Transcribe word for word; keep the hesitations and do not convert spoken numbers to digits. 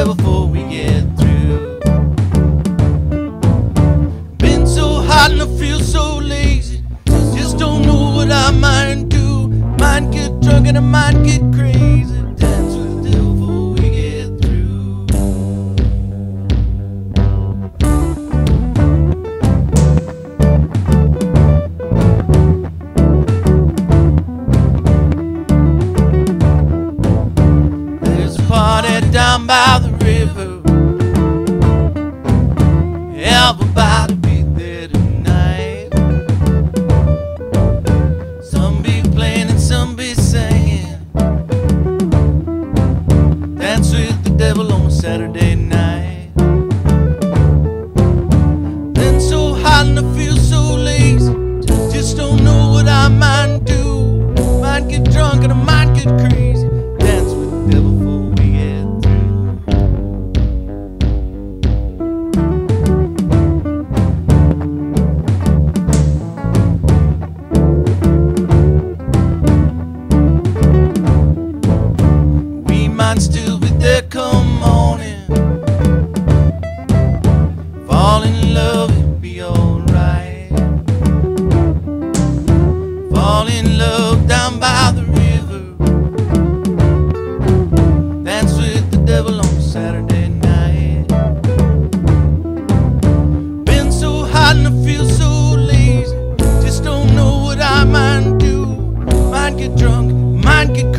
devil before we get through. Been so hot and I feel so lazy, just don't know what I might do. Might get drunk and I might get crazy. Dance with the devil before we get through. There's a party down by the river. Everybody be there tonight. Some be playing and some be singing. Dance with the devil on a Saturday night. Been so hot and I feel so lazy, just don't know what I might do. Might get drunk and I might get crazy. Dance with the devil before we get through. We might still be there come morning. Fall in love, it'll be alright. Fall in love down by the river. Dance with the devil on a Saturday night. Been so hot and I feel so lazy, just don't know what I might do. Might get drunk, might get